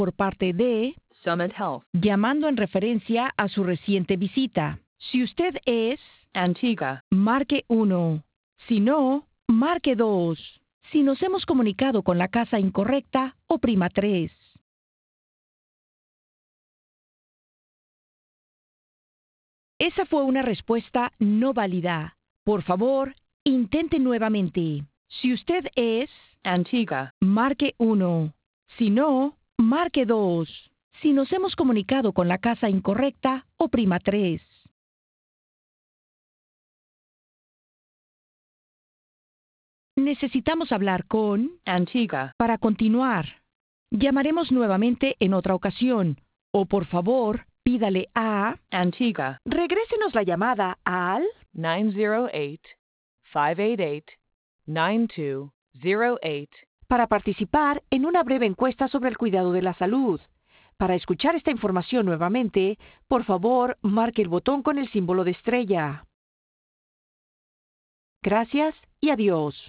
por parte de Summit Health, llamando en referencia a su reciente visita. Si usted es Antigua, marque 1. Si no, marque 2. Si nos hemos comunicado con la casa incorrecta, oprima 3. Esa fue una respuesta no válida. Por favor, intente nuevamente. Si usted es Antigua, marque 1. Si no, marque 2. Si nos hemos comunicado con la casa incorrecta, oprima 3. Necesitamos hablar con Antigua, para continuar. Llamaremos nuevamente en otra ocasión. O por favor, pídale a Antigua, regrésenos la llamada al 908-588-9208. para participar en una breve encuesta sobre el cuidado de la salud. Para escuchar esta información nuevamente, por favor, marque el botón con el símbolo de estrella. Gracias y adiós.